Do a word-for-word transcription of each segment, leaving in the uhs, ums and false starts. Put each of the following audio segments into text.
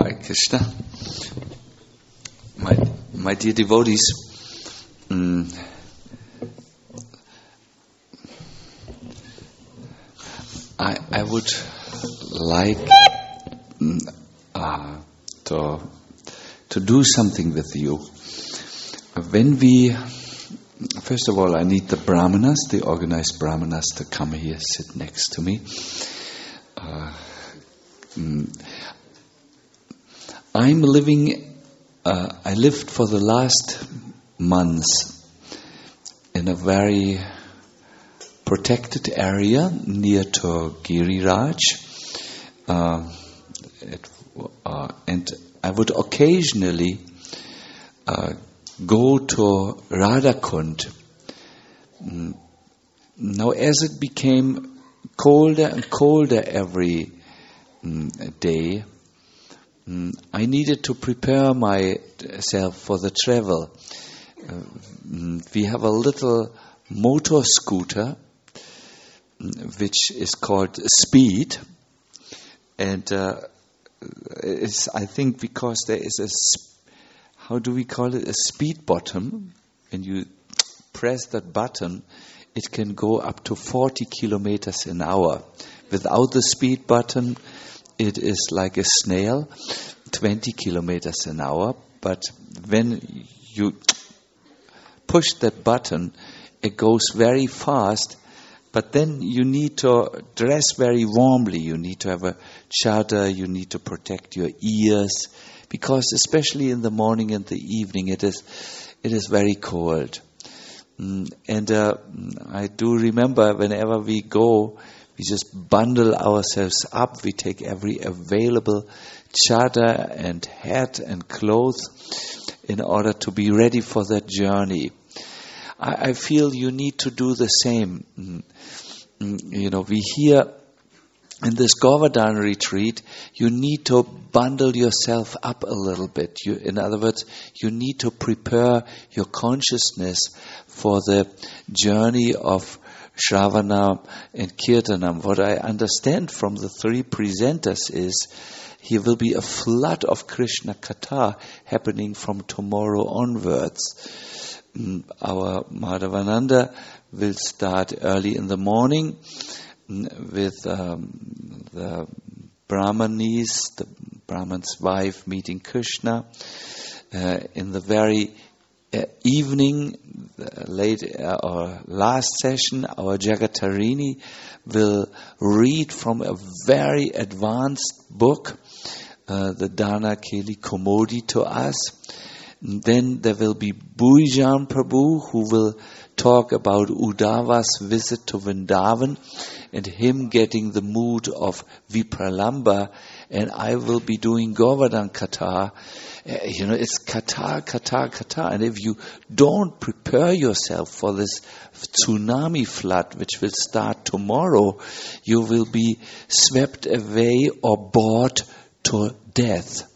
Hare Krishna. My, my dear devotees, um, I, I would like um, uh, to, to do something with you. When we, first of all, I need the brahmanas, the organized brahmanas, to come here, sit next to me. Uh, um, I'm living, uh, I lived for the last months in a very protected area near to Giriraj. Uh, it, uh, and I would occasionally uh, go to Radhakund. Mm. Now, as it became colder and colder every mm, day, mm, I needed to prepare myself for the travel. Uh, mm, we have a little motor scooter which is called Speed, and uh, it's, I think, because there is a, how do we call it, a speed button. When you press that button, it can go up to forty kilometers an hour. Without the speed button, it is like a snail, twenty kilometers an hour. But when you push that button, it goes very fast. But then you need to dress very warmly. You need to have a chadar. You need to protect your ears, because especially in the morning and the evening, it is it is very cold. Mm, and uh, I do remember whenever we go, we just bundle ourselves up. We take every available chadar and hat and clothes in order to be ready for that journey. I, I feel you need to do the same. Mm, mm, you know, we hear in this Govardhan retreat, you need to bundle yourself up a little bit. You, in other words, you need to prepare your consciousness for the journey of Shravana and Kirtanam. What I understand from the three presenters is here will be a flood of Krishna Katha happening from tomorrow onwards. Our Madhavananda will start early in the morning with um, the Brahmanis, the Brahman's wife meeting Krishna. Uh, in the very uh, evening, uh, late uh, or last session, our Jagatarini will read from a very advanced book, uh, the Dana Keli Komodi, to us. And then there will be Bhuijan Prabhu, who will talk about Uddhava's visit to Vrindavan and him getting the mood of Vipralamba, and I will be doing Govardhan Katha. Uh, you know, it's Katha, Katha, Katha, and if you don't prepare yourself for this tsunami flood, which will start tomorrow, you will be swept away or bored to death,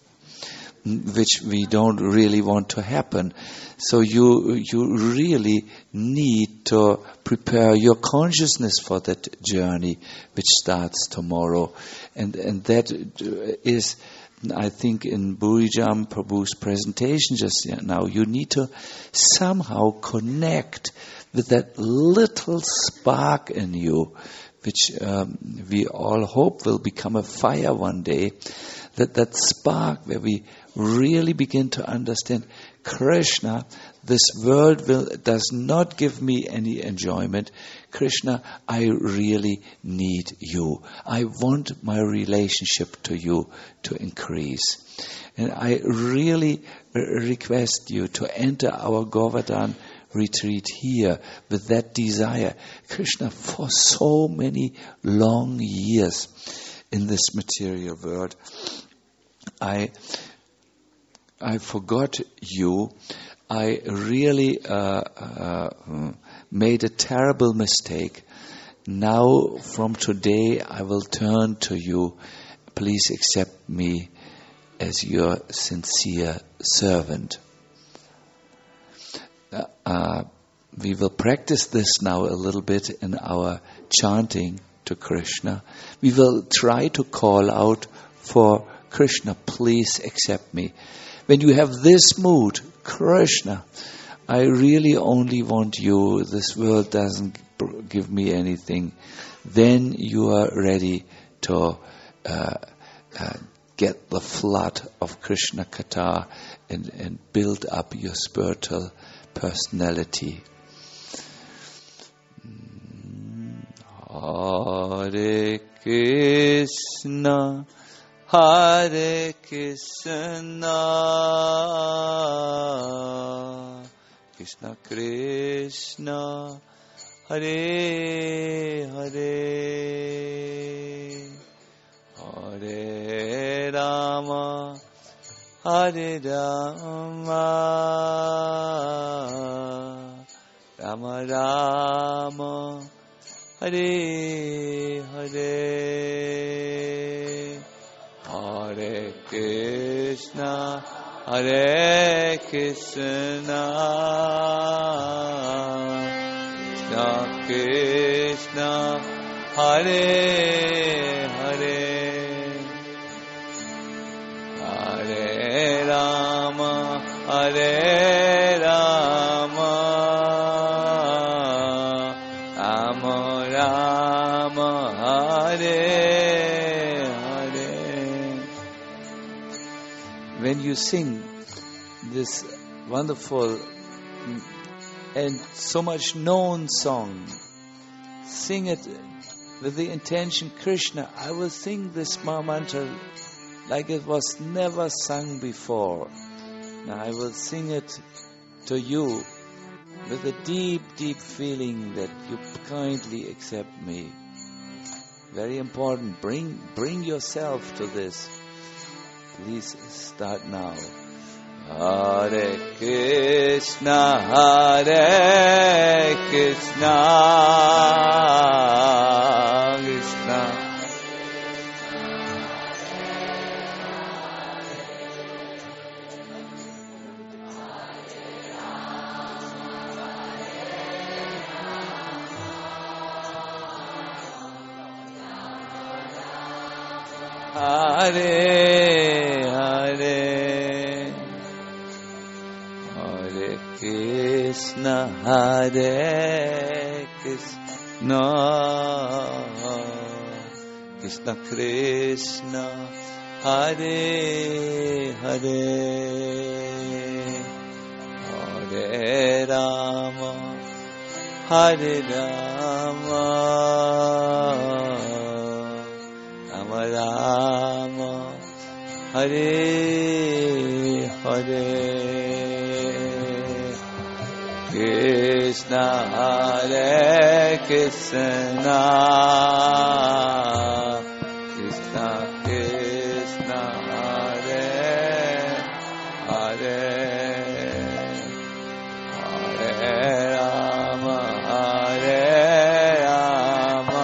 which we don't really want to happen. So you you really need to prepare your consciousness for that journey, which starts tomorrow. And and that is, I think, in Bhuijan Prabhu's presentation just now, you need to somehow connect with that little spark in you, which um, we all hope will become a fire one day. That that spark where we really begin to understand, Krishna, this world will, does not give me any enjoyment. Krishna, I really need you. I want my relationship to you to increase. And I really request you to enter our Govardhan retreat here with that desire. Krishna, for so many long years in this material world, I I forgot you. I really uh, uh, made a terrible mistake. Now, from today, I will turn to you. Please accept me as your sincere servant. Uh, uh, we will practice this now a little bit in our chanting to Krishna. We will try to call out for Krishna, please accept me. When you have this mood, Krishna, I really only want you, this world doesn't give me anything, then you are ready to uh, uh, get the flood of Krishna Katha and, and build up your spiritual personality. Hare Krishna, Hare Krishna, Krishna Krishna, Hare Hare, Hare Rama, Hare Rama, Rama Rama, Hare Hare, Hare Krishna, Hare Krishna, Krishna Krishna, Hare Hare, Hare Rama, Hare Rama, Rama Rama, Hare Hare. When you sing this wonderful and so much known song, sing it with the intention, Krishna, I will sing this Maha Mantra like it was never sung before. Now I will sing it to you with a deep, deep feeling that you kindly accept me. Very important. Bring, bring yourself to this. Please start now. Hare Krishna, Hare Krishna, Krishna. Hare Hare, Hare Krishna, Hare Krishna, Krishna Krishna, Hare Hare, Hare Rama, Hare Rama, Rama Rama, Hare Hare, Krishna Hare Krishna, Krishna Krishna, Hare Hare, Hare Rama, Hare Rama,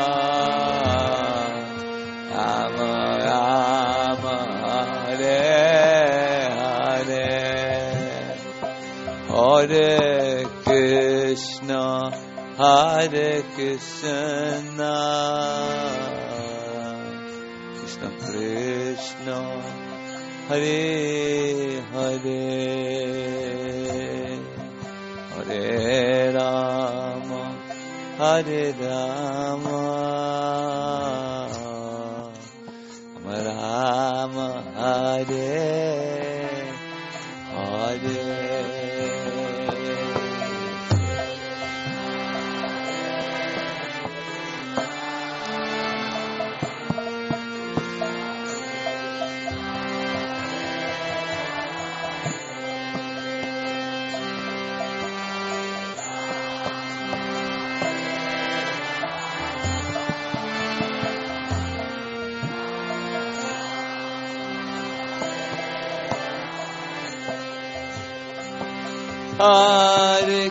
Rama Rama, Hare Hare, Hare Krishna, Hare Krishna, Krishna Krishna, Hare Hare, Hare Rama, Hare Rama, Rama Rama, Hare Hare. Hare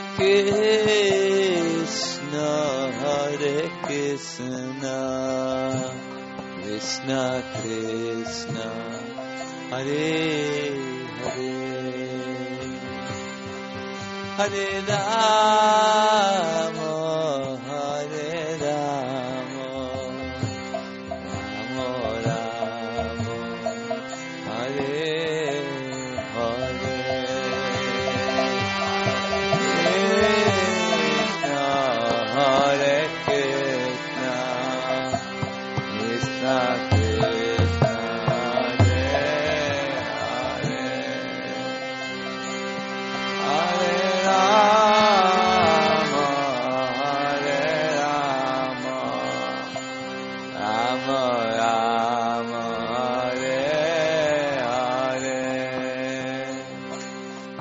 Krishna, Hare Krishna, Krishna Krishna, Hare Hare, Hare Rama, Hare Rama, Rama Rama,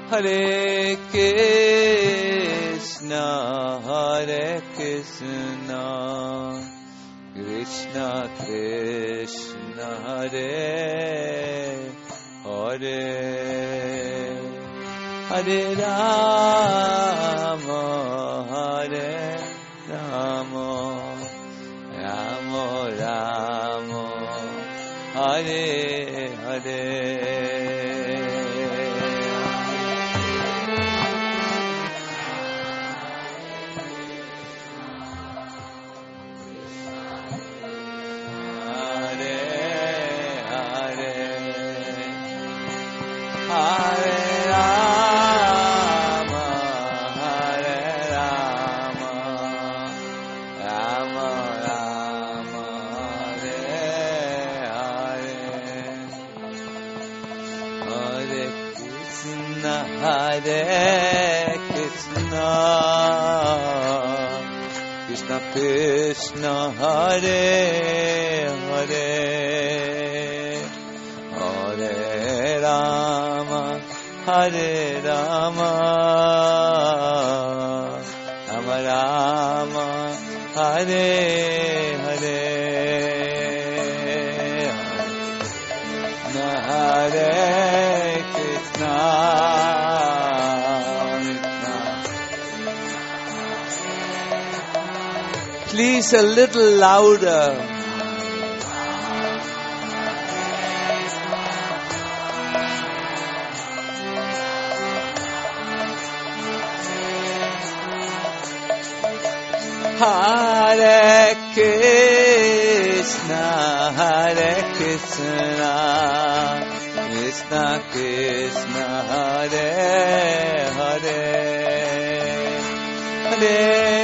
Hare Krishna, Hare Krishna, Krishna Krishna, Hare Hare, Hare Rama, Hare Rama, Rama Rama, Hare Hare. Hare Krishna, Krishna Krishna, Hare Hare, Hare Rama, Hare Rama, Rama Rama, Hare Hare, Hare Krishna. Please a little louder. Hare Krishna, Hare Krishna, Krishna Krishna, Hare Hare, Hare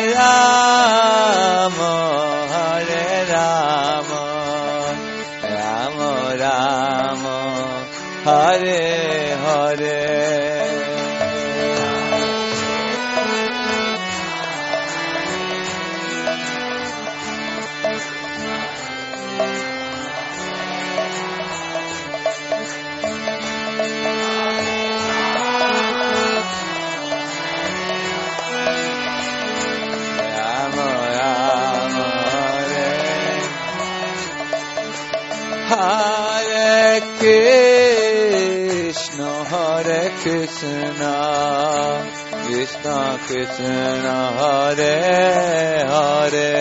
Rama, Hare Rama, Rama Rama, Hare Hare. Hare Krishna, Hare Krishna, Krishna Krishna, Hare Hare,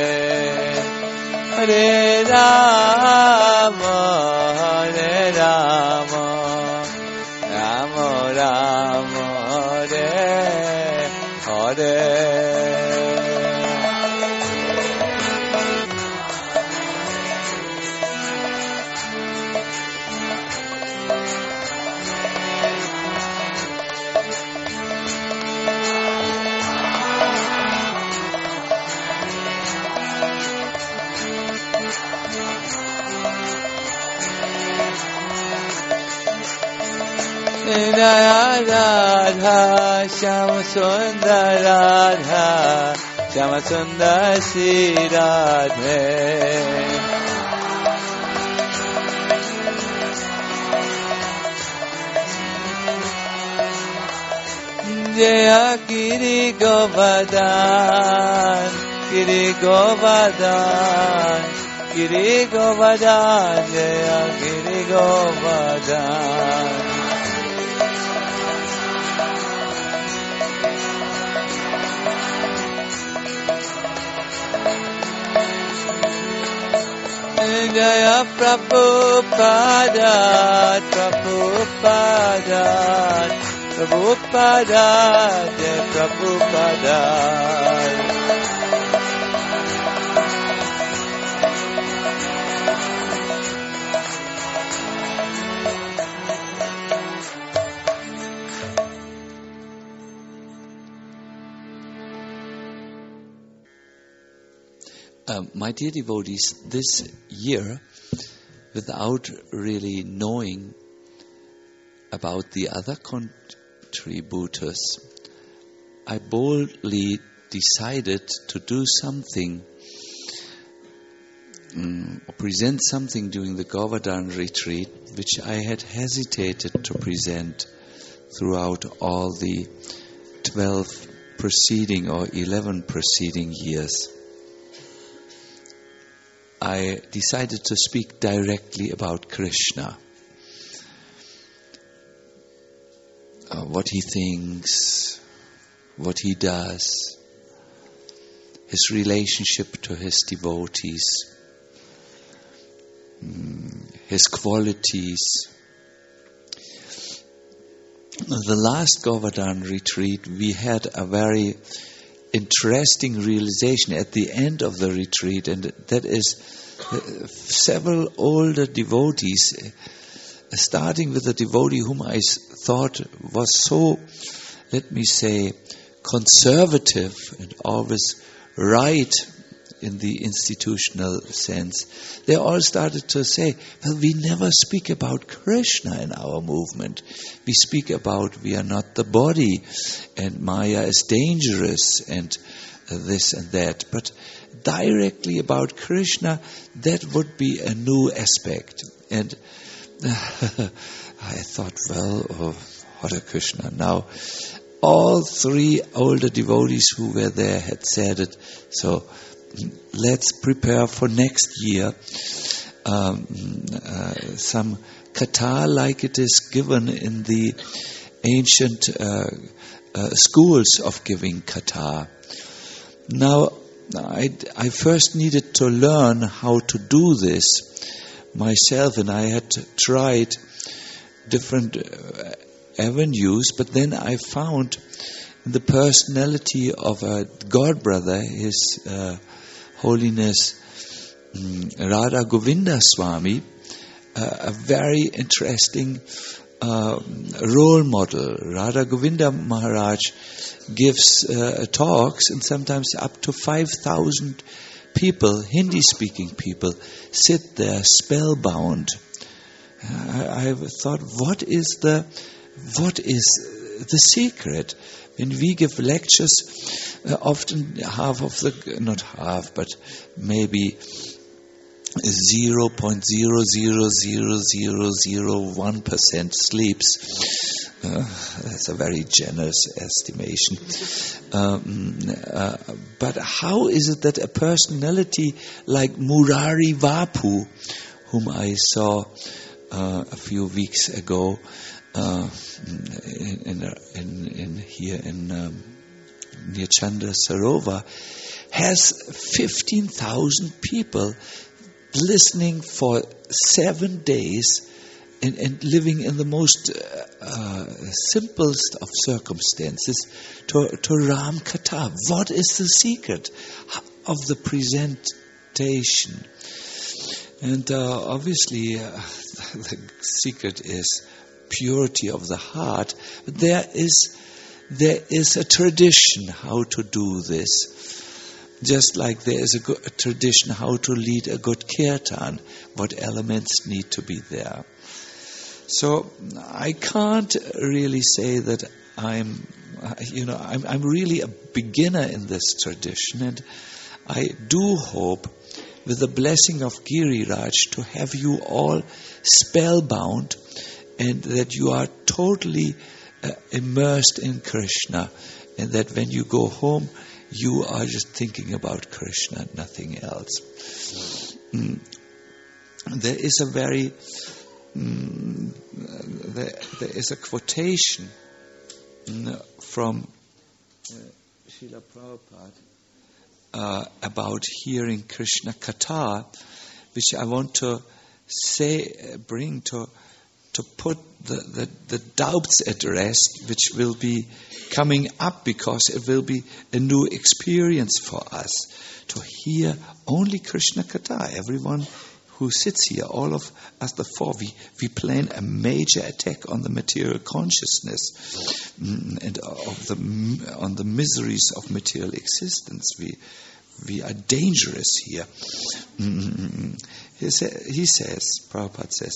Hare Rama, Hare Rama, Rama Rama, Hare Hare. Radha, Shama Sundar Radha, Shama Sundar Shri Radhe. Jaya Giri Govardhan, Giri Govardhan, Giri Govardhan, Jaya Giri Govardhan. Jaya Prabhupada, Prabhupada, Prabhupada, Jaya Prabhupada. Uh, my dear devotees, this year, without really knowing about the other contributors, I boldly decided to do something, um, or present something during the Govardhan retreat, which I had hesitated to present throughout all the twelve preceding or eleven preceding years, I decided to speak directly about Krishna. Uh, what he thinks, what he does, his relationship to his devotees, his qualities. The last Govardhan retreat, we had a very interesting realization at the end of the retreat, and that is uh, several older devotees, uh, starting with a devotee whom I thought was so, let me say, conservative and always right in the institutional sense. They all started to say, well, we never speak about Krishna in our movement. We speak about we are not the body, and Maya is dangerous, and this and that. But directly about Krishna, that would be a new aspect. And I thought, well, oh, Hare Krishna. Now, all three older devotees who were there had said it, so let's prepare for next year um, uh, some katha like it is given in the ancient uh, uh, schools of giving katha. Now, I, I first needed to learn how to do this myself, and I had tried different uh, avenues, but then I found in the personality of a god brother, His uh, Holiness um, Radha Govinda Swami, uh, a very interesting uh, role model. Radha Govinda Maharaj gives uh, talks, and sometimes up to five thousand people, Hindi-speaking people, sit there spellbound. I, I thought, what is the what is the secret? When we give lectures, uh, often half of the, not half, but maybe zero point zero zero zero zero zero one percent sleeps. Uh, that's a very generous estimation. Um, uh, but how is it that a personality like Murari Vapu, whom I saw uh, a few weeks ago, Uh, in, in, in here in um, near Chandra Sarovar, has fifteen thousand people listening for seven days and, and living in the most uh, uh, simplest of circumstances to, to Ram Katha. What is the secret of the presentation? And uh, obviously uh, the secret is purity of the heart. But there is there is a tradition how to do this. Just like there is a, good, a tradition how to lead a good kirtan, what elements need to be there. So I can't really say that I'm, you know, I'm, I'm really a beginner in this tradition, and I do hope, with the blessing of Giriraj, to have you all spellbound, and that you are totally uh, immersed in Krishna, and that when you go home, you are just thinking about Krishna, nothing else. Mm. There is a very, mm, there, there is a quotation mm, from uh, Srila Prabhupada uh, about hearing Krishna Katha, which I want to say, bring to to put the, the, the doubts at rest, which will be coming up, because it will be a new experience for us to hear only Krishna Katha. Everyone who sits here, all of us, the four, we, we plan a major attack on the material consciousness and of the on the miseries of material existence. We we are dangerous here. He, say, he says, Prabhupada says,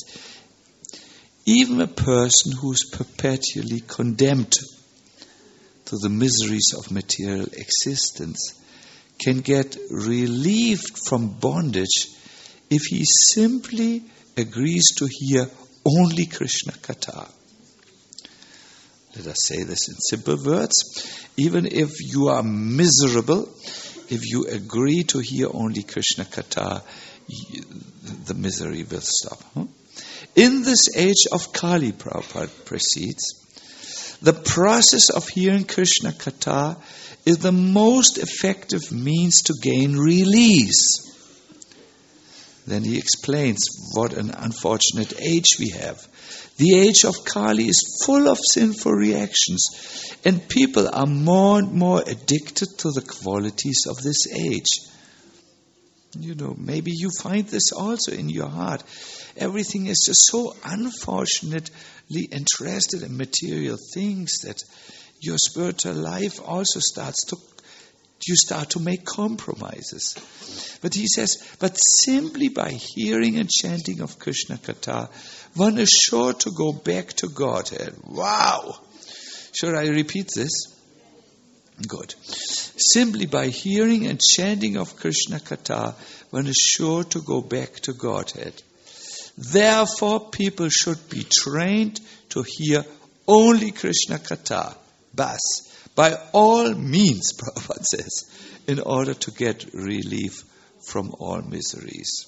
even a person who is perpetually condemned to the miseries of material existence can get relieved from bondage if he simply agrees to hear only Krishna Katha. let us say this in simple words, even if you are miserable, if you agree to hear only Krishna Katha, the misery will stop. In this age of Kali, Prabhupada proceeds, the process of hearing Krishna Katha is the most effective means to gain release. Then he explains what an unfortunate age we have. The age of Kali is full of sinful reactions, and people are more and more addicted to the qualities of this age. You know, maybe you find this also in your heart. Everything is just so unfortunately interested in material things that your spiritual life also starts to, you start to make compromises. But he says, but simply by hearing and chanting of Krishna Katha, one is sure to go back to Godhead. Wow! Should I repeat this? Good. Simply by hearing and chanting of Krishna Katha, one is sure to go back to Godhead. Therefore, people should be trained to hear only Krishna Katha, bas, by all means, Prabhupada says, in order to get relief from all miseries.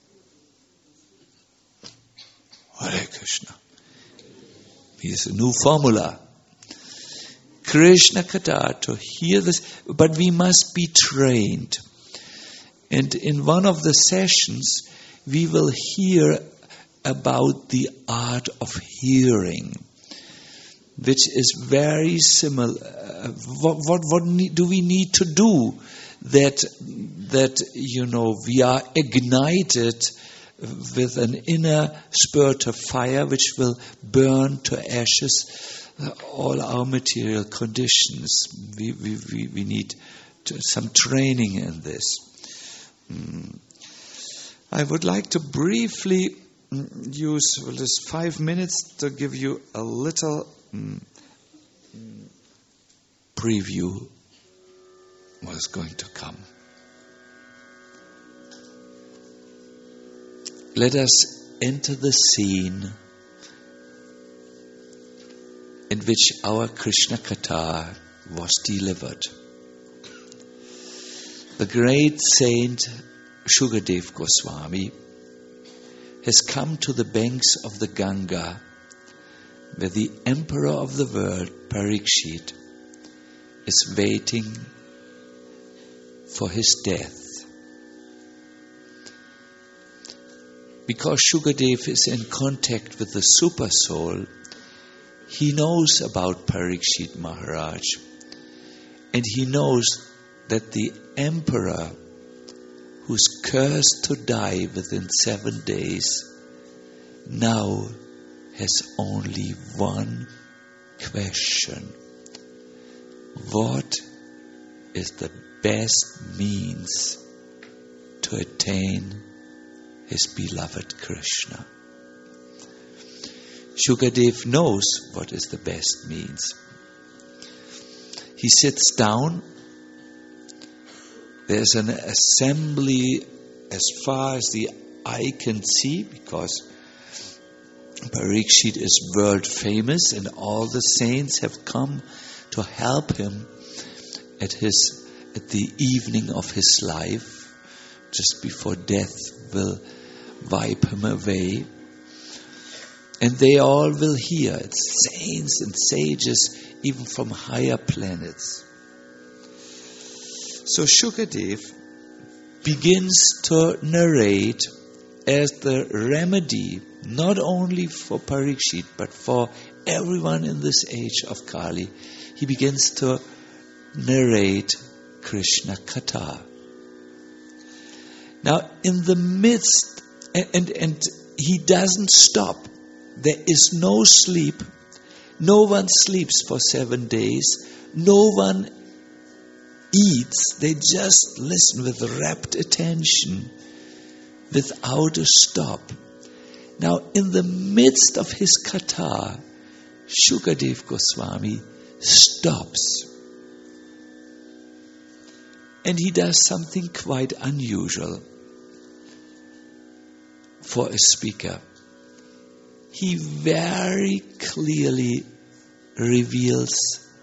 Hare Krishna. Here's a new formula. Krishna Katha, to hear this, but we must be trained. And in one of the sessions, we will hear about the art of hearing, which is very similar. Uh, what what what need, do we need to do that that you know we are ignited with an inner spiritual fire which will burn to ashes uh, all our material conditions? We we we, we need to, some training in this. Mm. I would like to briefly use just five minutes to give you a little mm, preview what is going to come. Let us enter the scene in which our Krishna Katha was delivered. The great saint Shukadev Goswami has come to the banks of the Ganga, where the emperor of the world, Parikshit, is waiting for his death. Because Shukadev is in contact with the Super Soul, he knows about Parikshit Maharaj, and he knows that the emperor, who's cursed to die within seven days, now has only one question. What is the best means to attain his beloved Krishna? Shukadev knows what is the best means. He sits down. There's an assembly as far as the eye can see, because Parikshit is world famous and all the saints have come to help him at his at the evening of his life, just before death will wipe him away. And they all will hear. It's saints and sages, even from higher planets. So Shukadev begins to narrate as the remedy, not only for Parikshit, but for everyone in this age of Kali. He begins to narrate Krishna Katha. Now, in the midst, and, and, and he doesn't stop. There is no sleep. No one sleeps for seven days. No one eats. They just listen with rapt attention without a stop. Now, in the midst of his katha, Shukadev Goswami stops. And he does something quite unusual for a speaker. He very clearly reveals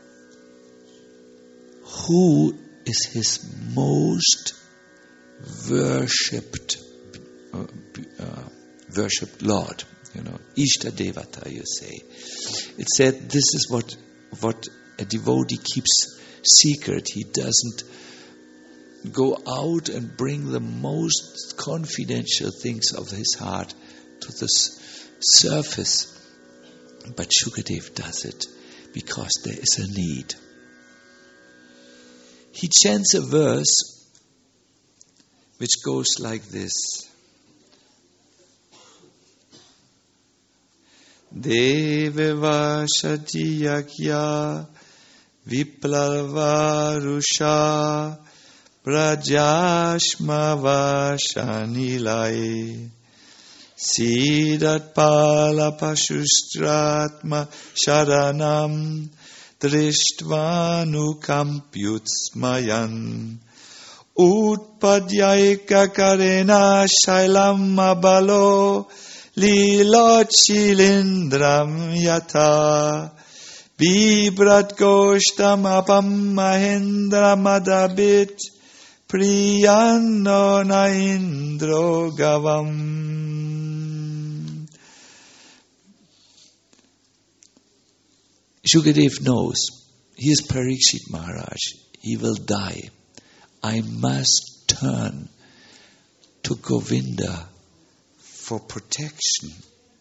who is his most worshipped uh, uh, worshipped Lord. You know, Ishta Devata, you say. It said this is what what a devotee keeps secret. He doesn't go out and bring the most confidential things of his heart to the surface. But Shukadev does it because there is a need. He chants a verse which goes like this. Deveva Shatiyakya Viplavarusha Prajashmavashanilai Siddhat Palapashustratma Sharanam Drishtvanukampyutsmayan Utpadyaika Karena Shailam Abalo Lilachilindram Yata Bibrat Goshtam Apam Mahendra Madabit Priyano Naindro Gavam. Shukadev knows he is Parikshit Maharaj. He will die. I must turn to Govinda for protection.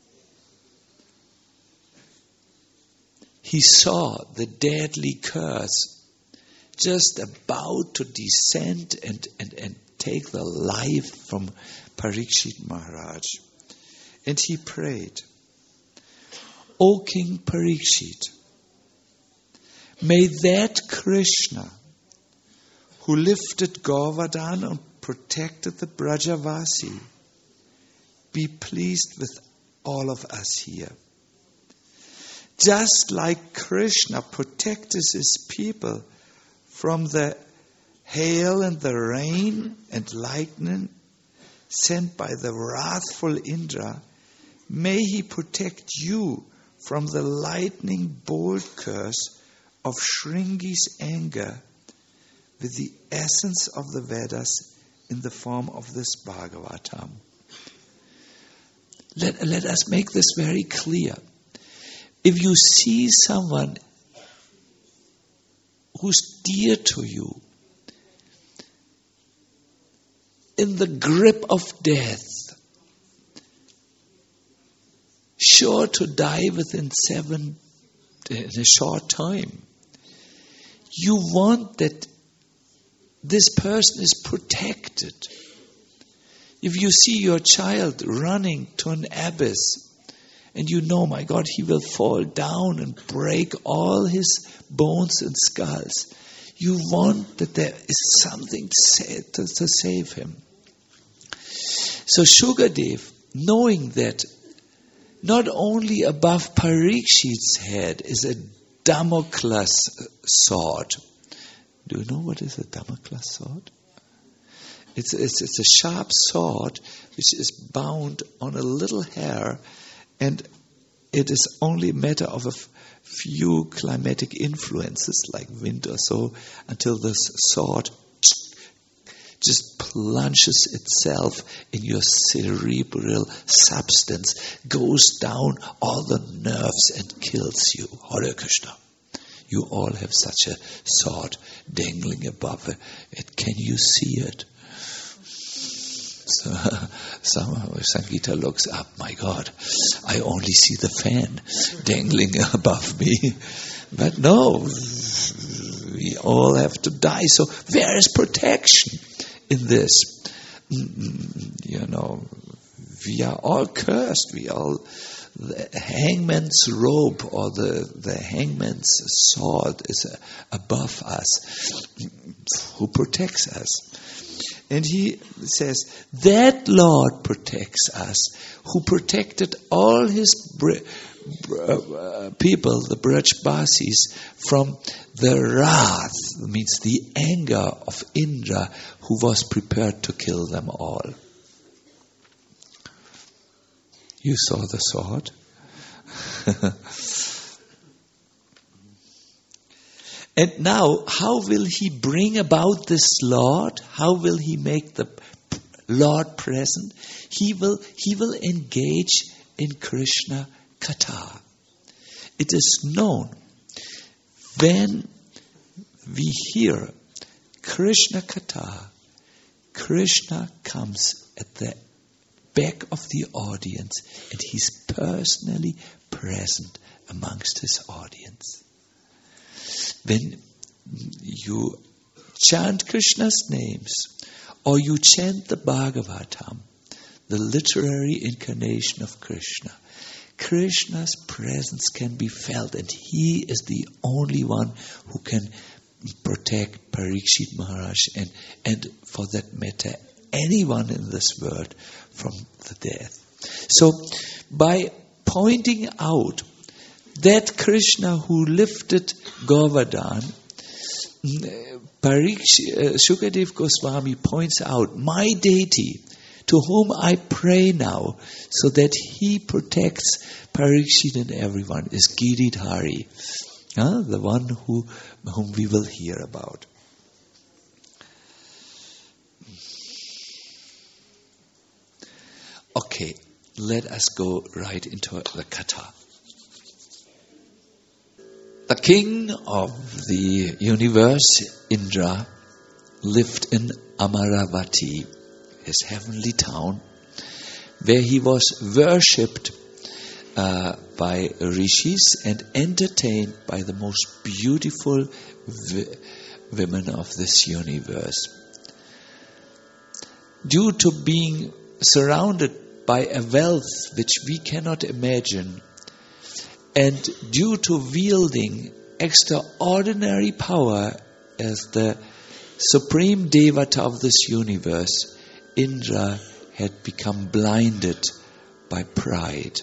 He saw the deadly curse just about to descend and, and, and take the life from Parikshit Maharaj. And he prayed, O King Parikshit, may that Krishna who lifted Govardhan and protected the Brajavasi be pleased with all of us here. Just like Krishna protected his people from the hail and the rain and lightning sent by the wrathful Indra, may he protect you from the lightning bolt curse of Shringi's anger with the essence of the Vedas in the form of this Bhagavatam. Let, let us make this very clear. If you see someone who's dear to you in the grip of death, sure to die within seven, in a short time, you want that this person is protected. If you see your child running to an abyss, and you know, my God, he will fall down and break all his bones and skulls, you want that there is something to, to, to save him. So Shukadev, knowing that not only above Parikshit's head is a Damocles sword. Do you know what is a Damocles sword? It's, it's, it's a sharp sword which is bound on a little hair, and it is only a matter of a f- few climatic influences like wind or so until this sword just plunges itself in your cerebral substance, goes down all the nerves and kills you. Hare Krishna. You all have such a sword dangling above it. Can you see it? So, somehow Sangeeta looks up, my God, I only see the fan dangling above me. But no, we all have to die. So where is protection in this? You know, we are all cursed. We all, the hangman's robe or the, the hangman's sword is above us. Who protects us? And he says, that Lord protects us, who protected all his br- br- uh, people, the Brajbasis, from the wrath, means the anger of Indra, who was prepared to kill them all. You saw the sword? And now, how will he bring about this Lord? How will he make the Lord present? He will, he will engage in Krishna Katha. It is known when we hear Krishna Katha, Krishna comes at the back of the audience and he's personally present amongst his audience. When you chant Krishna's names or you chant the Bhagavatam, the literary incarnation of Krishna, Krishna's presence can be felt, and he is the only one who can protect Parikshit Maharaj and, and for that matter, anyone in this world from the death. So, by pointing out that Krishna who lifted Govardhan, Parikshit, uh, Shukadev Goswami points out, my deity, to whom I pray now, so that he protects Parikshit and everyone, is Giridhari, uh, the one who whom we will hear about. Okay, let us go right into the Katha. The king of the universe, Indra, lived in Amaravati, his heavenly town, where he was worshipped uh, by rishis and entertained by the most beautiful w- women of this universe. Due to being surrounded by a wealth which we cannot imagine, and due to wielding extraordinary power as the supreme devata of this universe, Indra had become blinded by pride.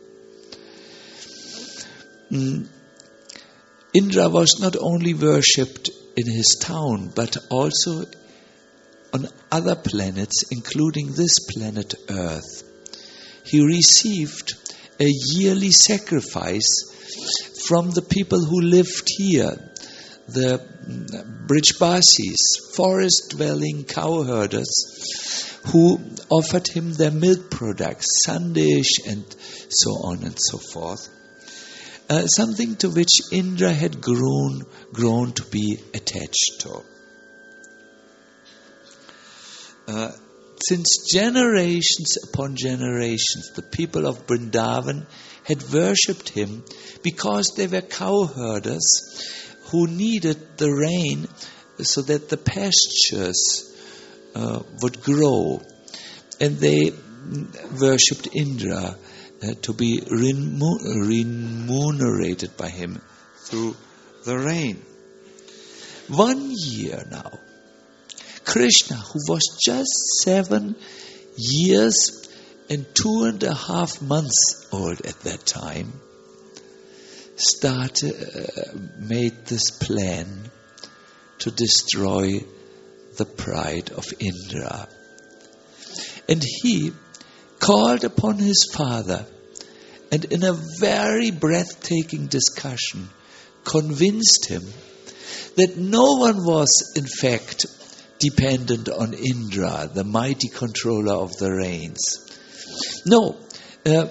Mm. Indra was not only worshipped in his town, but also on other planets, including this planet Earth. He received a yearly sacrifice from the people who lived here, the Brijbasis, forest-dwelling cowherders, who offered him their milk products, sandesh and so on and so forth. Uh, something to which Indra had grown, grown to be attached to. Uh, Since generations upon generations, the people of Vrindavan had worshipped him because they were cowherders who needed the rain so that the pastures uh, would grow. And they worshipped Indra uh, to be remunerated by him through the rain. One year now, Krishna, who was just seven years and two and a half months old at that time, started, uh, made this plan to destroy the pride of Indra. And he called upon his father and in a very breathtaking discussion convinced him that no one was in fact dependent on Indra, the mighty controller of the rains. No, uh, uh,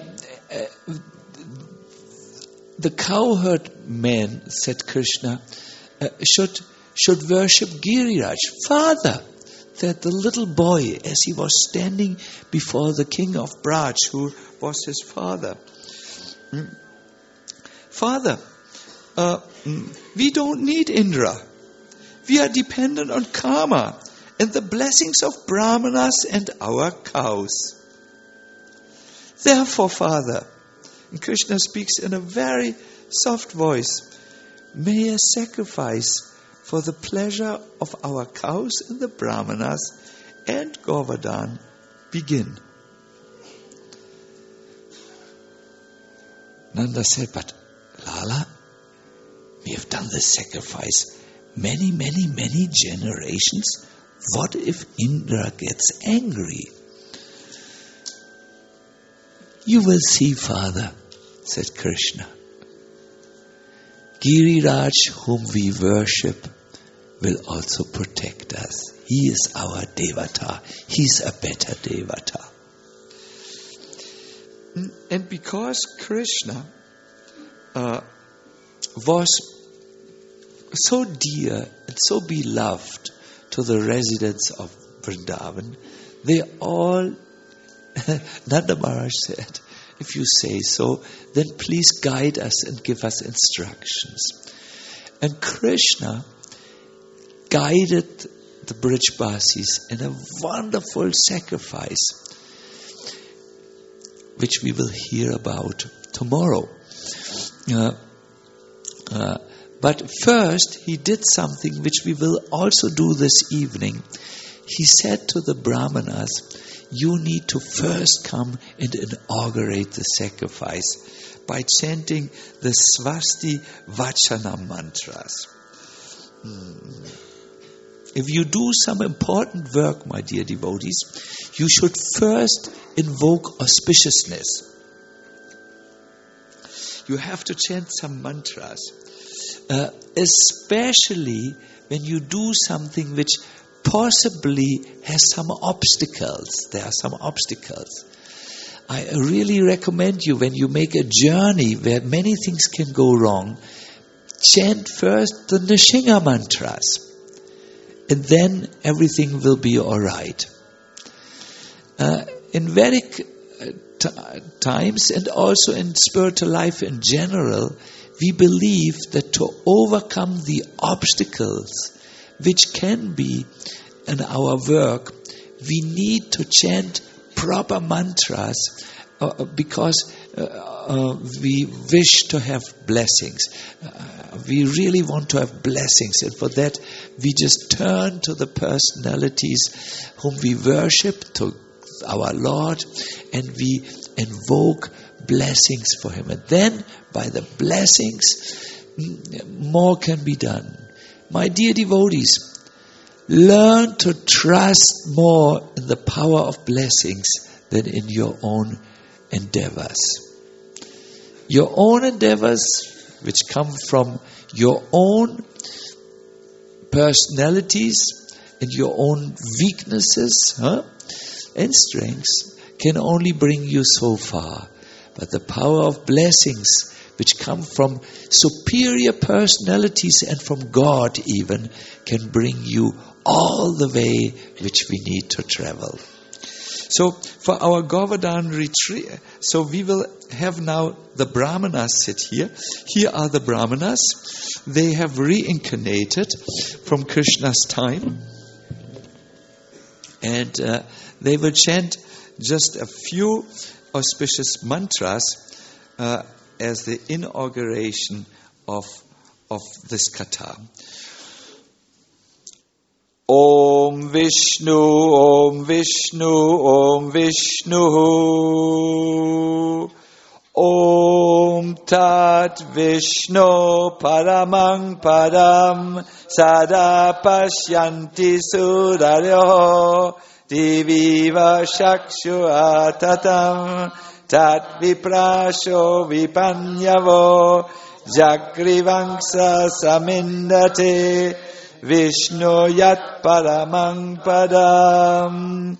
the cowherd men, said Krishna, uh, should should worship Giriraj. Father, said the little boy as he was standing before the king of Braj, who was his father. Mm. Father, uh, we don't need Indra. We are dependent on karma and the blessings of brahmanas and our cows. Therefore, Father, and Krishna speaks in a very soft voice, may a sacrifice for the pleasure of our cows and the brahmanas and Govardhan begin. Nanda said, but Lala, we have done this sacrifice many, many, many generations. What if Indra gets angry? You will see, Father, said Krishna. Giriraj, whom we worship, will also protect us. He is our Devata. He's a better Devata. And because Krishna uh, was so dear and so beloved to the residents of Vrindavan, they all, Nanda Maharaj said, if you say so, then please guide us and give us instructions. And Krishna guided the Brijbasis in a wonderful sacrifice, which we will hear about tomorrow. Uh, uh, but first, he did something which we will also do this evening. He said to the Brahmanas, you need to first come and inaugurate the sacrifice by chanting the Svasti Vachana mantras. Hmm. If you do some important work, my dear devotees, you should first invoke auspiciousness. You have to chant some mantras, uh, especially when you do something which possibly has some obstacles. There are some obstacles. I really recommend you, when you make a journey where many things can go wrong, chant first the Nrsimha mantras, and then everything will be all right. Uh, in Vedic uh, t- times and also in spiritual life in general, we believe that to overcome the obstacles which can be in our work, we need to chant proper mantras uh, because uh, uh, we wish to have blessings. Uh, we really want to have blessings, and for that we just turn to the personalities whom we worship, to our Lord, and we invoke blessings for Him. And then by the blessings, more can be done. My dear devotees, learn to trust more in the power of blessings than in your own endeavors. Your own endeavors, which come from your own personalities and your own weaknesses huh, and strengths, can only bring you so far. But the power of blessings, which come from superior personalities and from God even, can bring you all the way which we need to travel. So for our Govardhan retreat, so we will have now the Brahmanas sit here. Here are the Brahmanas. They have reincarnated from Krishna's time. And uh, they will chant just a few auspicious mantras uh, as the inauguration of, of this katha. Om Vishnu, Om Vishnu, Om Vishnu, Om Tat Vishnu Paramang Padam Sada Pashyanti Suraryo Diviva Shakshu Atatam Tat Viprasho Vipanyavo Jagrivangsa Samindate Vishnu Yat Paramang Padam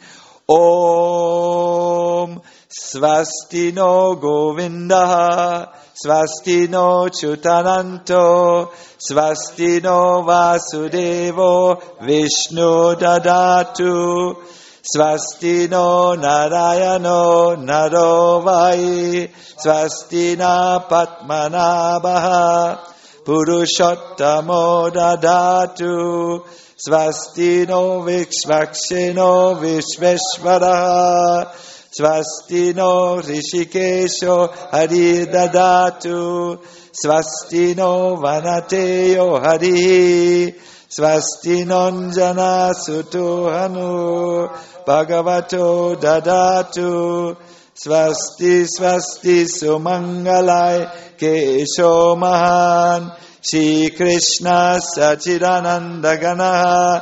Om Svastino Govinda Svastino Chutananto Svastino Vasudevo Vishnu Dadatu Svastino Narayano Narovai Svastina Padmanabha Purushottamo Dadatu Svastino Vikshvakshino Vishveshvara Svastino Rishikesho Hari Dadatu Svastino Vanateo Hari Svastino Jana Sutuhanu Bhagavato Dadatu Svasti Svasti Sumangalai Kesho Mahan Shri Krishna Sachidananda Gana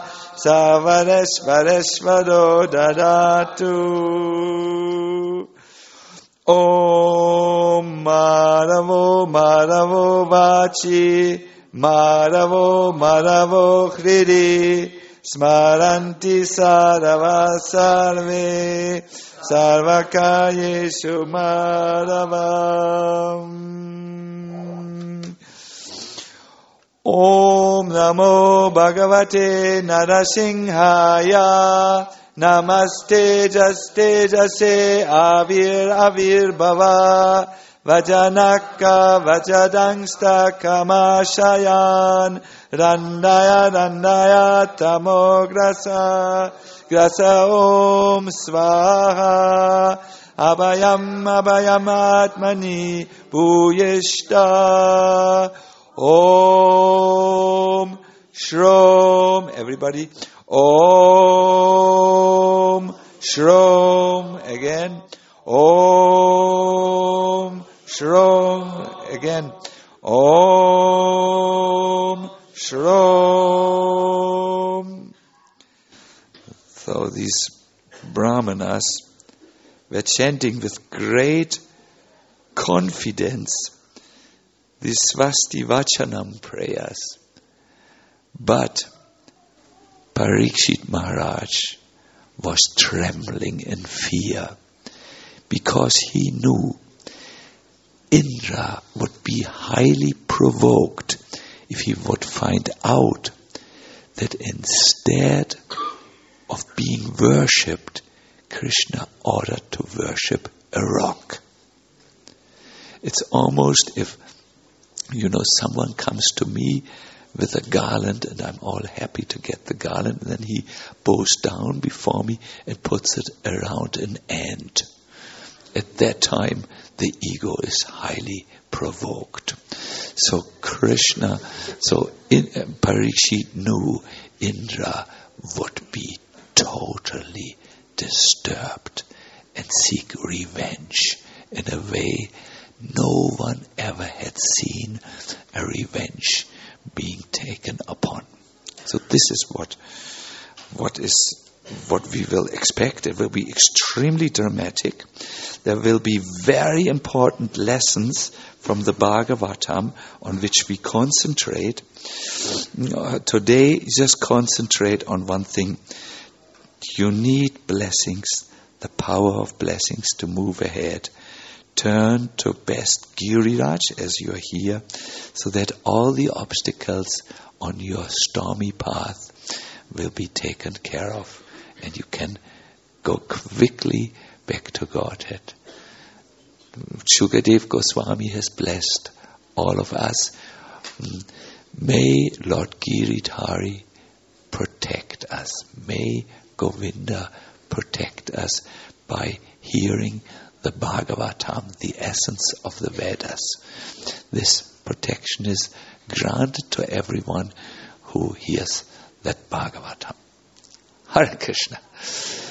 Savareshvareshvaro Dadatu. Om Madhavo Madhavo Vachi Madhavo Madhavo Hridi Smaranti Sarva Sarve Sarvakayeshu Madhavam. Om Namo Bhagavate Narasimhaya Namaste Jaste Jase Avir Avir Bhava Vajanaka Vajadangsta Kamashayan Randaya Randaya Tamo Grasa Grasa Om Swaha Abhayam Abhayam Atmani Bhuyishta Om Shrom. Everybody. Om Shrom. Again. Om Shrom. Again. Om Shrom. So these brahmanas were chanting with great confidence these Svasti Vachanam prayers. But Parikshit Maharaj was trembling in fear because he knew Indra would be highly provoked if he would find out that instead of being worshipped, Krishna ordered to worship a rock. It's almost if, you know, someone comes to me with a garland and I'm all happy to get the garland, and then he bows down before me and puts it around an ant. At that time, the ego is highly provoked. So Krishna, so in, uh, Parikshit knew Indra would be totally disturbed and seek revenge in a way no one ever had seen a revenge being taken upon. So this is what what is what we will expect. It will be extremely dramatic. There will be very important lessons from the Bhagavatam on which we concentrate. Uh, today, just concentrate on one thing. You need blessings, the power of blessings to move ahead. Turn to best Giriraj as you are here, so that all the obstacles on your stormy path will be taken care of, and you can go quickly back to Godhead. Shukadev Goswami has blessed all of us. May Lord Giridhari protect us. May Govinda protect us by hearing the Bhagavatam, the essence of the Vedas. This protection is granted to everyone who hears that Bhagavatam. Hare Krishna.